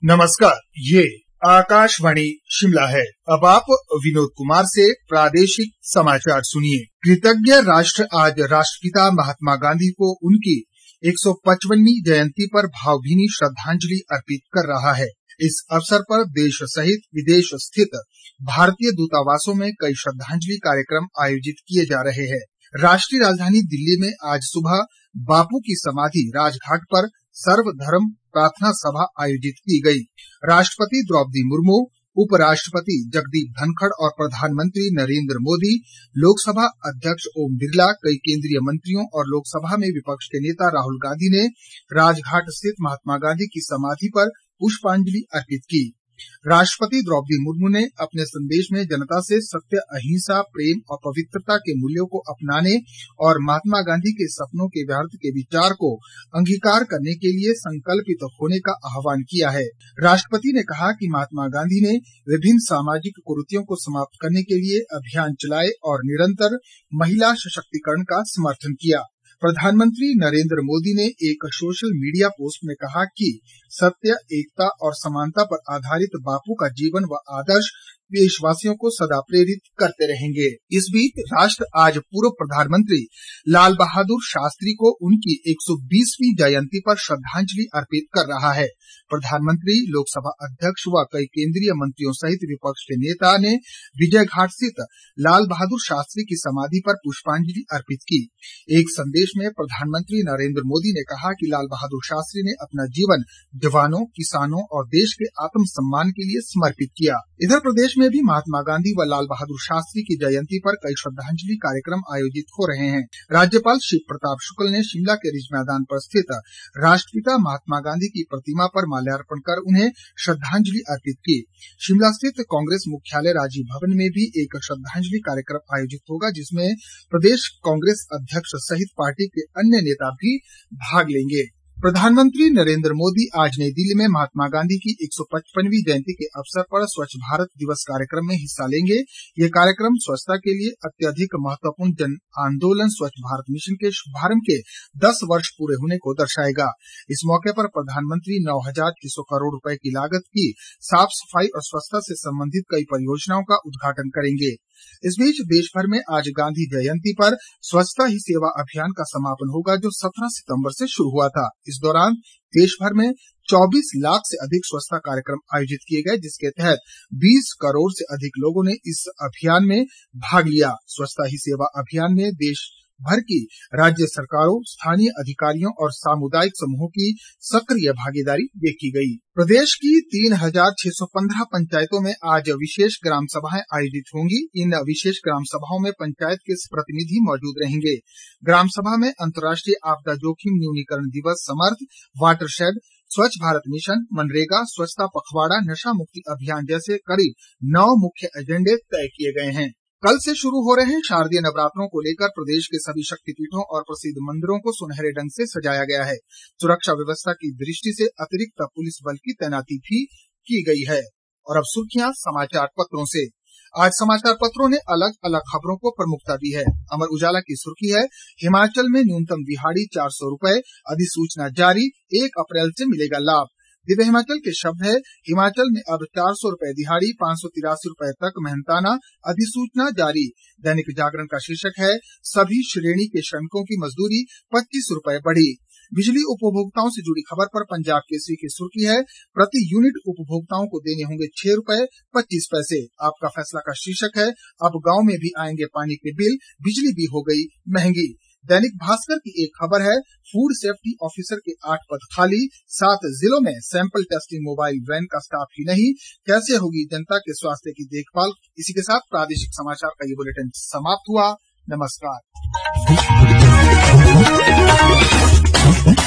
नमस्कार, ये आकाशवाणी शिमला है। अब आप विनोद कुमार से प्रादेशिक समाचार सुनिए। कृतज्ञ राष्ट्र आज राष्ट्रपिता महात्मा गांधी को उनकी 155वीं जयंती पर भावभीनी श्रद्धांजलि अर्पित कर रहा है। इस अवसर पर देश सहित विदेश स्थित भारतीय दूतावासों में कई श्रद्धांजलि कार्यक्रम आयोजित किए जा रहे हैं। राष्ट्रीय राजधानी दिल्ली में आज सुबह बापू की समाधि राजघाट पर सर्वधर्म प्रार्थना सभा आयोजित की गई। राष्ट्रपति द्रौपदी मुर्मू, उपराष्ट्रपति जगदीप धनखड़ और प्रधानमंत्री नरेंद्र मोदी, लोकसभा अध्यक्ष ओम बिरला, कई केंद्रीय मंत्रियों और लोकसभा में विपक्ष के नेता राहुल गांधी ने राजघाट स्थित महात्मा गांधी की समाधि पर पुष्पांजलि अर्पित की। राष्ट्रपति द्रौपदी मुर्मू ने अपने संदेश में जनता से सत्य, अहिंसा, प्रेम और पवित्रता के मूल्यों को अपनाने और महात्मा गांधी के सपनों के व्यर्थ के विचार को अंगीकार करने के लिए संकल्पित होने का आह्वान किया है। राष्ट्रपति ने कहा कि महात्मा गांधी ने विभिन्न सामाजिक कुरीतियों को समाप्त करने के लिए अभियान चलाए और निरंतर महिला सशक्तिकरण का समर्थन किया। प्रधानमंत्री नरेंद्र मोदी ने एक सोशल मीडिया पोस्ट में कहा कि सत्य, एकता और समानता पर आधारित बापू का जीवन व आदर्श देशवासियों को सदा प्रेरित करते रहेंगे। इस बीच राष्ट्र आज पूर्व प्रधानमंत्री लाल बहादुर शास्त्री को उनकी 120वीं जयंती पर श्रद्धांजलि अर्पित कर रहा है। प्रधानमंत्री, लोकसभा अध्यक्ष व कई केंद्रीय मंत्रियों सहित विपक्ष के नेता ने विजय घाट स्थित लाल बहादुर शास्त्री की समाधि पर पुष्पांजलि अर्पित की। एक संदेश में प्रधानमंत्री नरेंद्र मोदी ने कहा कि लाल बहादुर शास्त्री ने अपना जीवन जवानों, किसानों और देश के आत्मसम्मान के लिए समर्पित किया। इधर प्रदेश में भी महात्मा गांधी व लाल बहादुर शास्त्री की जयंती पर कई श्रद्धांजलि कार्यक्रम आयोजित हो रहे हैं। राज्यपाल शिव प्रताप शुक्ल ने शिमला के रिज मैदान पर स्थित राष्ट्रपिता महात्मा गांधी की प्रतिमा पर माल्यार्पण कर उन्हें श्रद्धांजलि अर्पित की। शिमला स्थित कांग्रेस मुख्यालय राजीव भवन में भी एक श्रद्धांजलि कार्यक्रम आयोजित होगा, जिसमें प्रदेश कांग्रेस अध्यक्ष सहित पार्टी के अन्य नेता भी भाग लेंगे। प्रधानमंत्री नरेंद्र मोदी आज नई दिल्ली में महात्मा गांधी की 155वीं जयंती के अवसर पर स्वच्छ भारत दिवस कार्यक्रम में हिस्सा लेंगे। ये कार्यक्रम स्वच्छता के लिए अत्यधिक महत्वपूर्ण जन आंदोलन स्वच्छ भारत मिशन के शुभारंभ के 10 वर्ष पूरे होने को दर्शाएगा। इस मौके पर प्रधानमंत्री 9,300 करोड़ रुपए की लागत की साफ सफाई और स्वच्छता से संबंधित कई परियोजनाओं का उद्घाटन करेंगे। इस बीच देश भर में आज गांधी जयंती पर स्वच्छता ही सेवा अभियान का समापन होगा, जो 17 सितंबर से शुरू हुआ था। इस दौरान देश भर में 24 लाख से अधिक स्वच्छता कार्यक्रम आयोजित किए गए, जिसके तहत 20 करोड़ से अधिक लोगों ने इस अभियान में भाग लिया। स्वच्छता ही सेवा अभियान में देश भर की राज्य सरकारों, स्थानीय अधिकारियों और सामुदायिक समूहों की सक्रिय भागीदारी देखी गई। प्रदेश की 3,615 पंचायतों में आज विशेष ग्राम सभाएं आयोजित होंगी। इन विशेष ग्राम सभाओं में पंचायत के प्रतिनिधि मौजूद रहेंगे। ग्राम सभा में अंतर्राष्ट्रीय आपदा जोखिम न्यूनीकरण दिवस, समर्थ, वाटरशेड, स्वच्छ भारत मिशन, मनरेगा, स्वच्छता पखवाड़ा, नशा मुक्ति अभियान जैसे करीब 9 मुख्य एजेंडे तय किए गए हैं। कल से शुरू हो रहे शारदीय नवरात्रों को लेकर प्रदेश के सभी शक्तिपीठों और प्रसिद्ध मंदिरों को सुनहरे ढंग से सजाया गया है। सुरक्षा व्यवस्था की दृष्टि से अतिरिक्त पुलिस बल की तैनाती भी की गई है। और अब सुर्खियां समाचार पत्रों से। आज समाचार पत्रों ने अलग अलग खबरों को प्रमुखता दी है। अमर उजाला की सुर्खी है, हिमाचल में न्यूनतम दिहाड़ी 400 रुपए, अधिसूचना जारी, 1 अप्रैल से मिलेगा लाभ। दिव्य हिमाचल के शब्द है, हिमाचल में अब 400 रुपए दिहाड़ी, 583 रुपए तक मेहनताना, अधिसूचना जारी। दैनिक जागरण का शीर्षक है, सभी श्रेणी के श्रमिकों की मजदूरी 25 रुपए बढ़ी। बिजली उपभोक्ताओं से जुड़ी खबर पर पंजाब केसरी की सुर्खी है, प्रति यूनिट उपभोक्ताओं को देने होंगे 6 रुपए 25 पैसे। आपका फैसला का शीर्षक है, अब गांव में भी आएंगे पानी के बिल, बिजली भी हो गई महंगी। दैनिक भास्कर की एक खबर है, फूड सेफ्टी ऑफिसर के 8 पद खाली, 7 जिलों में सैंपल टेस्टिंग मोबाइल वैन का स्टाफ ही नहीं, कैसे होगी जनता के स्वास्थ्य की देखभाल। इसी के साथ प्रादेशिक समाचार का ये बुलेटिन समाप्त हुआ। नमस्कार।